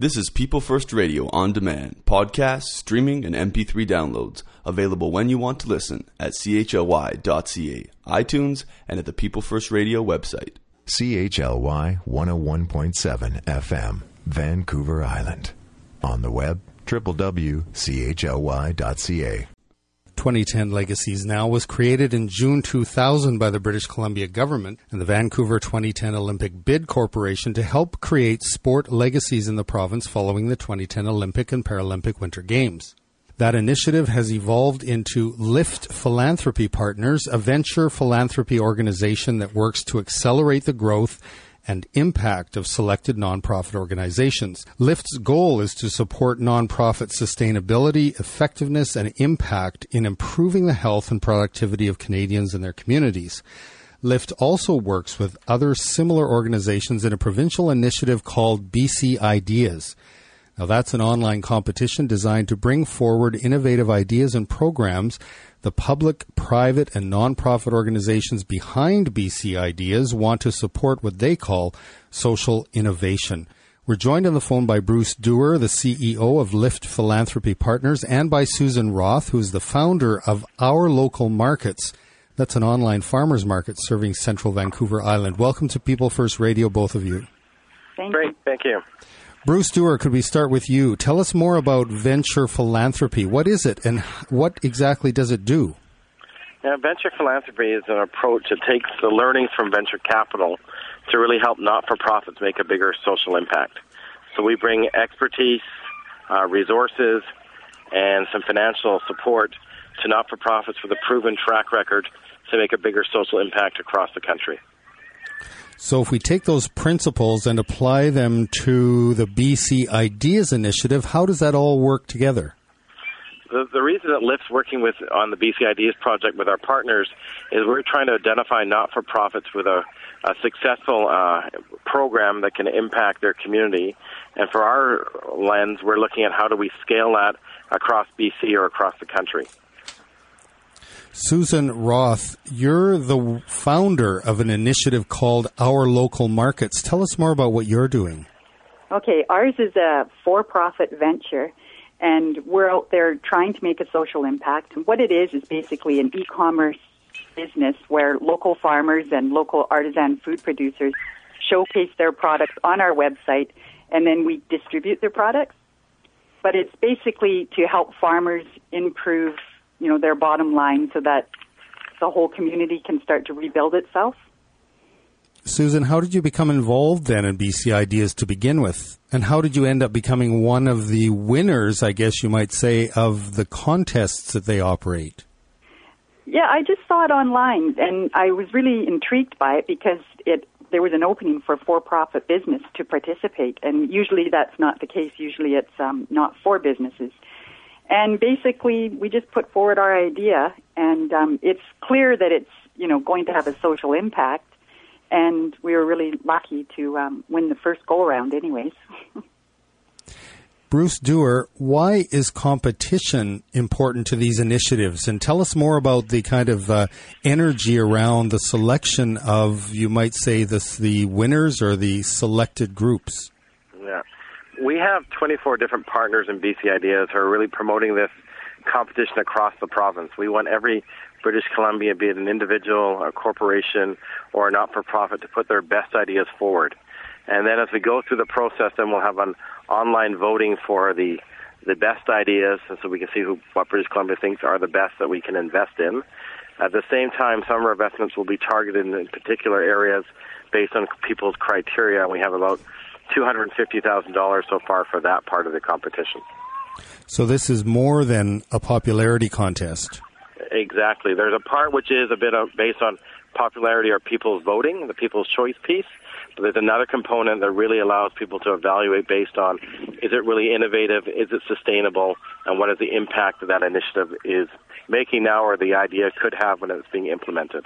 This is People First Radio on demand, podcasts, streaming, and MP3 downloads, available when you want to listen at chly.ca, iTunes, and at the People First Radio website. CHLY 101.7 FM, Vancouver Island. On the web, www.chly.ca. 2010 Legacies Now was created in June 2000 by the British Columbia government and the Vancouver 2010 Olympic Bid Corporation to help create sport legacies in the province following the 2010 Olympic and Paralympic Winter Games. That initiative has evolved into Lift Philanthropy Partners, a venture philanthropy organization that works to accelerate the growth and impact of selected nonprofit organizations. Lift's goal is to support nonprofit sustainability, effectiveness, and impact in improving the health and productivity of Canadians and their communities. Lift also works with other similar organizations in a provincial initiative called BC Ideas. Now, that's an online competition designed to bring forward innovative ideas and programs. The public, private, and nonprofit organizations behind BC Ideas want to support what they call social innovation. We're joined on the phone by Bruce Dewar, the CEO of Lift Philanthropy Partners, and by Susan Roth, who's the founder of Our Local Markets. That's an online farmers market serving central Vancouver Island. Welcome to People First Radio, both of you. Great, thank you. Bruce Dewar, could we start with you? Tell us more about venture philanthropy. What is it, and what exactly does it do? Yeah, venture philanthropy is an approach that takes the learnings from venture capital to really help not-for-profits make a bigger social impact. So we bring expertise, resources, and some financial support to not-for-profits with a proven track record to make a bigger social impact across the country. So if we take those principles and apply them to the BC Ideas Initiative, how does that all work together? The reason that Lift's working on the BC Ideas project with our partners is we're trying to identify not-for-profits with a successful program that can impact their community. And for our lens, we're looking at how do we scale that across BC or across the country. Susan Roth, you're the founder of an initiative called Our Local Markets. Tell us more about what you're doing. Okay, ours is a for-profit venture, and we're out there trying to make a social impact. And what it is basically an e-commerce business where local farmers and local artisan food producers showcase their products on our website, and then we distribute their products. But it's basically to help farmers improve their bottom line so that the whole community can start to rebuild itself. Susan, how did you become involved then in BC Ideas to begin with? And how did you end up becoming one of the winners, I guess you might say, of the contests that they operate? Yeah, I just saw it online, and I was really intrigued by it because there was an opening for for-profit business to participate, and usually that's not the case. Usually it's not for businesses. And basically, we just put forward our idea, and it's clear that it's, going to have a social impact, and we were really lucky to win the first go-around anyways. Bruce Dewar, why is competition important to these initiatives? And tell us more about the kind of energy around the selection of, you might say, the winners or the selected groups. Yeah. We have 24 different partners in BC Ideas who are really promoting this competition across the province. We want every British Columbia, be it an individual, a corporation, or a not-for-profit, to put their best ideas forward. And then as we go through the process, then we'll have an online voting for the best ideas, and so we can see what British Columbia thinks are the best that we can invest in. At the same time, some of our investments will be targeted in particular areas based on people's criteria, and we have about $250,000 so far for that part of the competition. So this is more than a popularity contest. Exactly. There's a part which is a bit based on popularity or people's voting, the people's choice piece. But there's another component that really allows people to evaluate based on, is it really innovative, is it sustainable, and what is the impact that initiative is making now or the idea could have when it's being implemented.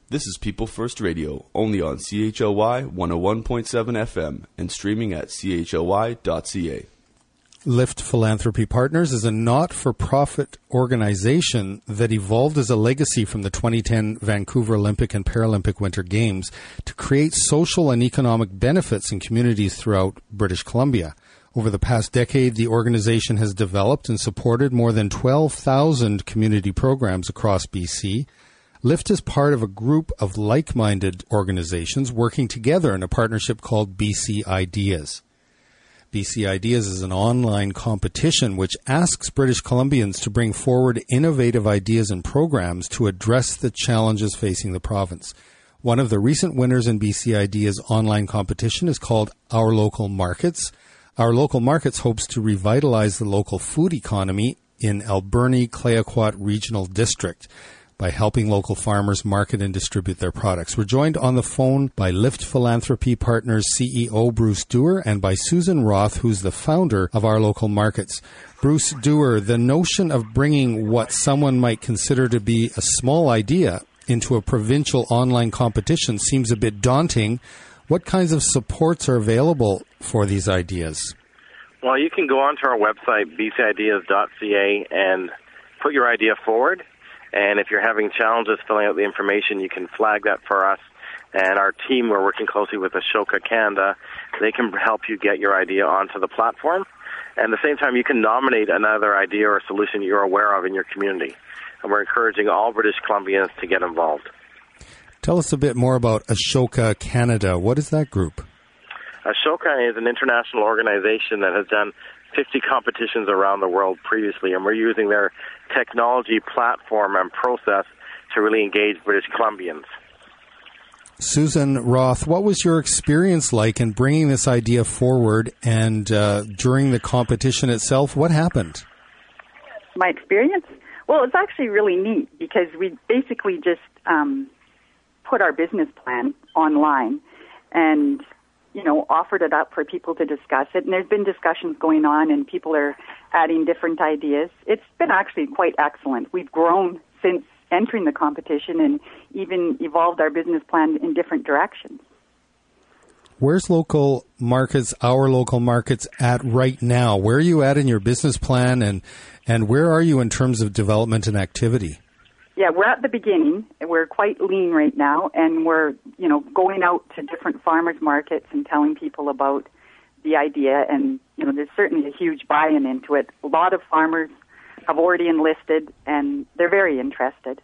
This is People First Radio, only on CHLY 101.7 FM and streaming at chly.ca. Lift Philanthropy Partners is a not-for-profit organization that evolved as a legacy from the 2010 Vancouver Olympic and Paralympic Winter Games to create social and economic benefits in communities throughout British Columbia. Over the past decade, the organization has developed and supported more than 12,000 community programs across BC. Lift is part of a group of like-minded organizations working together in a partnership called BC Ideas. BC Ideas is an online competition which asks British Columbians to bring forward innovative ideas and programs to address the challenges facing the province. One of the recent winners in BC Ideas online competition is called Our Local Markets. Our Local Markets hopes to revitalize the local food economy in Alberni-Clayoquot Regional District by helping local farmers market and distribute their products. We're joined on the phone by Lift Philanthropy Partners CEO Bruce Dewar and by Susan Roth, who's the founder of Our Local Markets. Bruce Dewar, the notion of bringing what someone might consider to be a small idea into a provincial online competition seems a bit daunting. What kinds of supports are available for these ideas? Well, you can go onto our website, bcideas.ca, and put your idea forward. And if you're having challenges filling out the information, you can flag that for us. And our team, we're working closely with Ashoka Canada. They can help you get your idea onto the platform. And at the same time, you can nominate another idea or solution you're aware of in your community. And we're encouraging all British Columbians to get involved. Tell us a bit more about Ashoka Canada. What is that group? Ashoka is an international organization that has done 50 competitions around the world previously, and we're using their technology platform and process to really engage British Columbians. Susan Roth, what was your experience like in bringing this idea forward, and during the competition itself, what happened? My experience? Well, it's actually really neat because we basically just put our business plan online and offered it up for people to discuss it. And there's been discussions going on and people are adding different ideas. It's been actually quite excellent. We've grown since entering the competition and even evolved our business plan in different directions. Where's Local Markets, Our Local Markets at right now? Where are you at in your business plan and where are you in terms of development and activity? Yeah, we're at the beginning. We're quite lean right now, and we're, going out to different farmers markets and telling people about the idea. And, there's certainly a huge buy-in into it. A lot of farmers have already enlisted, and they're very interested.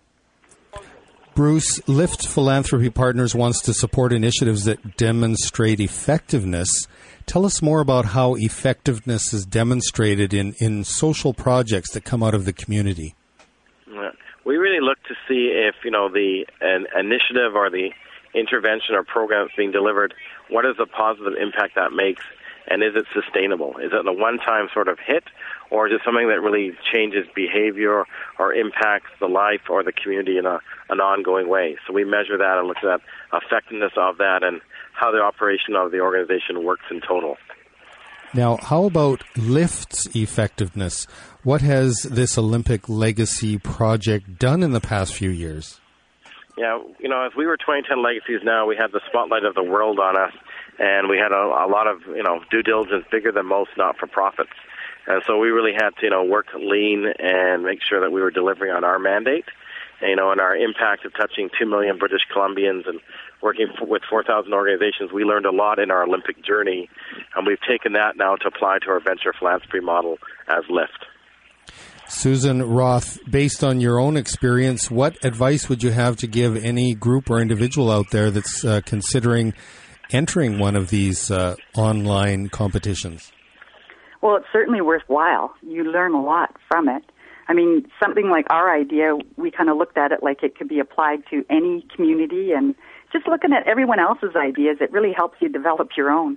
Bruce, Lift Philanthropy Partners wants to support initiatives that demonstrate effectiveness. Tell us more about how effectiveness is demonstrated in social projects that come out of the community. We really look to see if, an initiative or the intervention or program that's being delivered, what is the positive impact that makes, and is it sustainable? Is it a one-time sort of hit, or is it something that really changes behavior or impacts the life or the community in an ongoing way? So we measure that and look at that effectiveness of that and how the operation of the organization works in total. Now, how about Lift's effectiveness? What has this Olympic Legacy project done in the past few years? Yeah, as we were 2010 Legacies now, we had the spotlight of the world on us, and we had a lot of, due diligence bigger than most not-for-profits. And so we really had to, work lean and make sure that we were delivering on our mandate, and our impact of touching 2 million British Columbians and working with 4,000 organizations. We learned a lot in our Olympic journey, and we've taken that now to apply to our venture philanthropy model as Lift. Susan Roth, based on your own experience, what advice would you have to give any group or individual out there that's considering entering one of these online competitions? Well, it's certainly worthwhile. You learn a lot from it. I mean, something like our idea, we kind of looked at it like it could be applied to any community, and just looking at everyone else's ideas, it really helps you develop your own.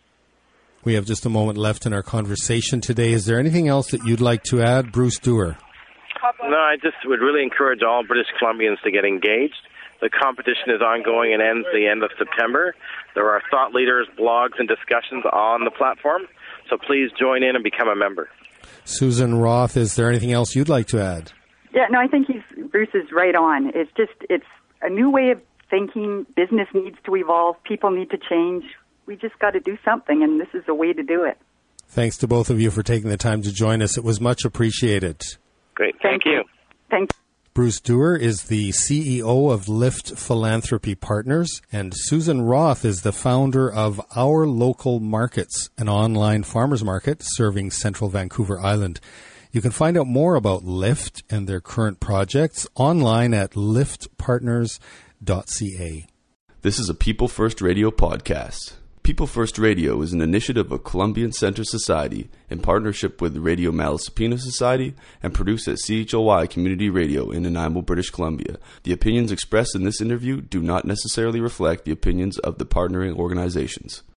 We have just a moment left in our conversation today. Is there anything else that you'd like to add, Bruce Dewar? No, I just would really encourage all British Columbians to get engaged. The competition is ongoing and ends the end of September. There are thought leaders, blogs, and discussions on the platform, so please join in and become a member. Susan Roth, is there anything else you'd like to add? Yeah, no, I think Bruce is right on. It's a new way of thinking. Business needs to evolve. People need to change. We just got to do something, and this is a way to do it. Thanks to both of you for taking the time to join us. It was much appreciated. Great. Thank you. Thank you. Bruce Dewar is the CEO of Lift Philanthropy Partners, and Susan Roth is the founder of Our Local Markets, an online farmers market serving central Vancouver Island. You can find out more about Lift and their current projects online at liftpartners.ca. This is a People First Radio podcast. People First Radio is an initiative of Columbian Center Society in partnership with the Radio Malaspina Society and produced at CHLY Community Radio in Nanaimo, British Columbia. The opinions expressed in this interview do not necessarily reflect the opinions of the partnering organizations.